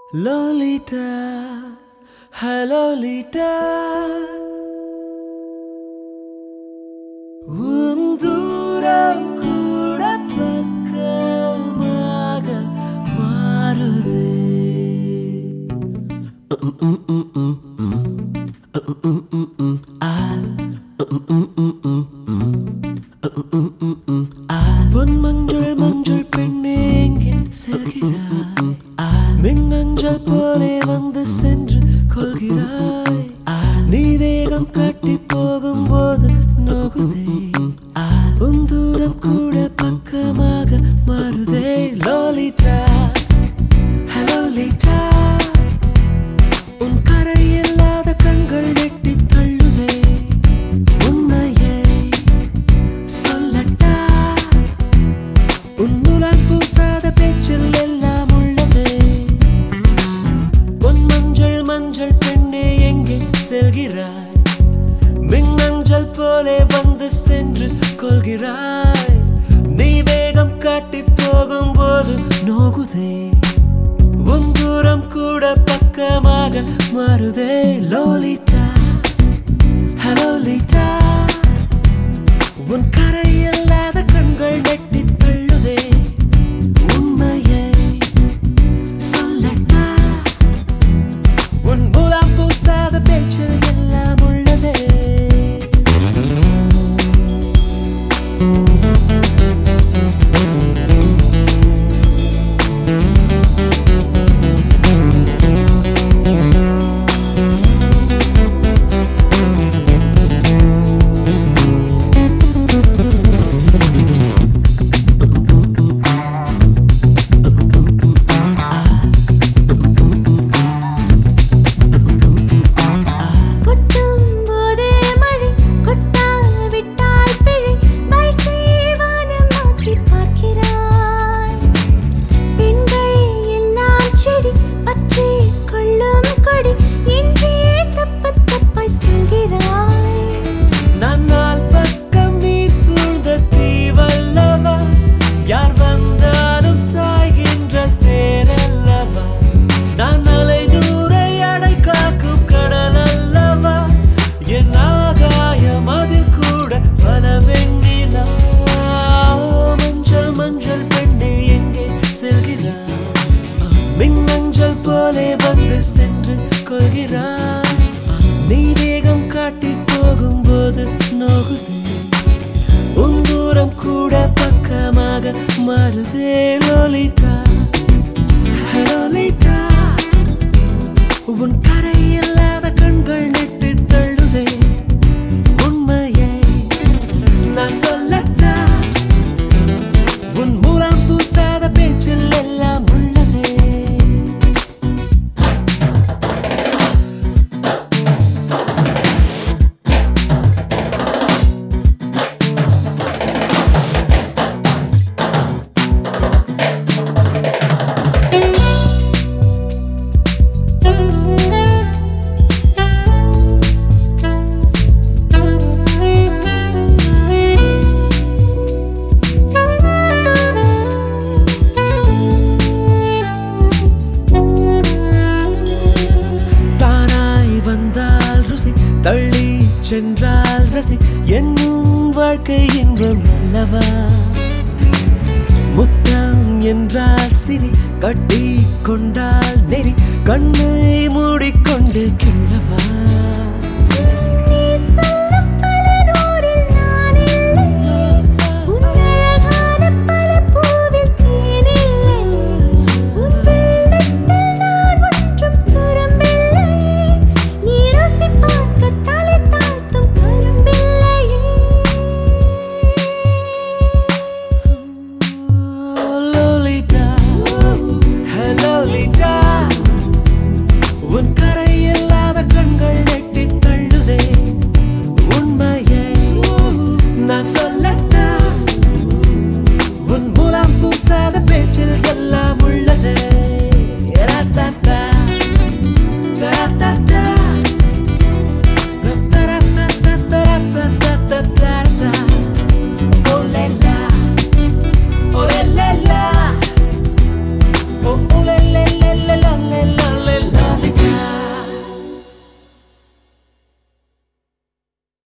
Lolita, hello Lolita. Unduram kuda pakkamaga maarude. பொன் மஞ்சள் மஞ்சள் பெண்ணே எங்கே செல்கிறாய்? மின்னஞ்சல் போலே வந்து சென்று கொள்கிறாய். நீ வேகம் காட்டி போகும்போது நோகுதே, உன் தூரம் கூட பக்கமாக மாறுதே. லோலிட்டா, ஹலோ லீட்டா, உன் கரை இல்லாத கண்கள் நெட்டி தள்ளுதே. உண்மையை சொல்லட்டா, உன் முலாம் பூசாத பேச்சில் எல்லாம் உள்ளதே. பொன் மஞ்சள் மஞ்சள் பெண்ணே எங்கே செல்கிறாய்? மின்னஞ்சல் போலே வந்து சென்று கொள்கிறாய். நீ வேகம் காட்டி போகும்போது நோகுதே, உன் தூரம் கூட பக்கமாக மாறுதே. லோலிட்டா, ஹலோ லீட்டா, உன் கரை இல்லாத கண்கள் நெட்டி தள்ளுதே. உண்மையை சொல்லட்டா, உன் முலாம் பூசாத பேச்சில் எல்லாம் உள்ளதே. மின்னஞ்சல் போலே வந்து சென்று கொள்கிறாய். நீ வேகம் காட்டி போகும்போது நோகுதே, உன் தூரம் கூட பக்கமாக மாறுதே. லோலிட்டா, ஹலோ லீட்டா, உன் கரை இல்லாத கண்கள் நெட்டி தள்ளுதே. உண்மையை நான் சொல்லட்டா, உன் முலாம் பூசாத பேச்சில் எல்லாம் உள்ளதே. தள்ளி சென்றால் ரசி என்னும் வாழ்க்கை இன்பம் அல்லவா? முத்தம் என்றால் சிரி, கட்டி கொண்டால் நெறி, கண்ணை மூடிக்கொண்டு கிள்ளவா? உன் கரை இல்லாத கண்கள் நெட்டி தள்ளுதே. உண்மையை நான் சொல்லட்டா, உன் முலாம் பூசாத பேச்சில் எல்லாம் உள்ளதே.